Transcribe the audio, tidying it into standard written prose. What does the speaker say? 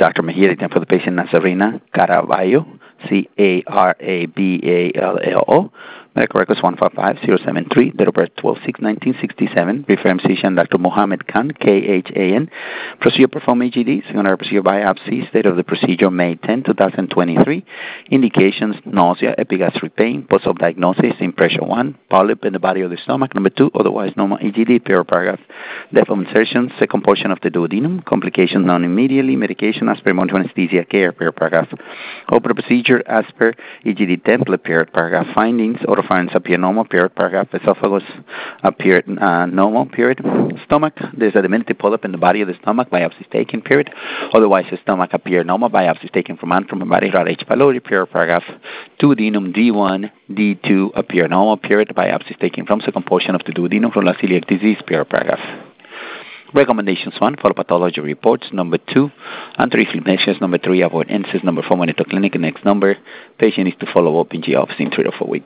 Dr. Mejia, the for the patient Nazarena Caraballo, Caraballo. Medical records 155073, date of birth 12/6/1967. Referring physician Dr. Mohammed Khan, KHAN. Procedure performed EGD, secondary procedure biopsy. State of the procedure May 10, 2023. Indications nausea, epigastric pain, post-op diagnosis, impression 1, polyp in the body of the stomach. Number 2, otherwise normal EGD, paragraph. Depth of insertion, second portion of the duodenum. Complications known immediately. Medication as per monitoring anesthesia care, paragraph. Open procedure as per EGD template, paragraph. Findings, oropharynx appear normal, paragraph. Esophagus appeared normal, Stomach, there's a diminutive polyp in the body of the stomach, biopsy taken, Otherwise, the stomach appeared normal, biopsy taken from body, H. pylori, paragraph. Duodenum D1, D2 appear normal, biopsy taken from second portion of the duodenum from celiac disease, paragraph. Recommendations 1, follow pathology reports. Number 2, anti-inflammations. Number 3, avoid NSAIDs. Number 4, monitor clinic. Next number, patient needs to follow up in G office in 3 or 4 weeks.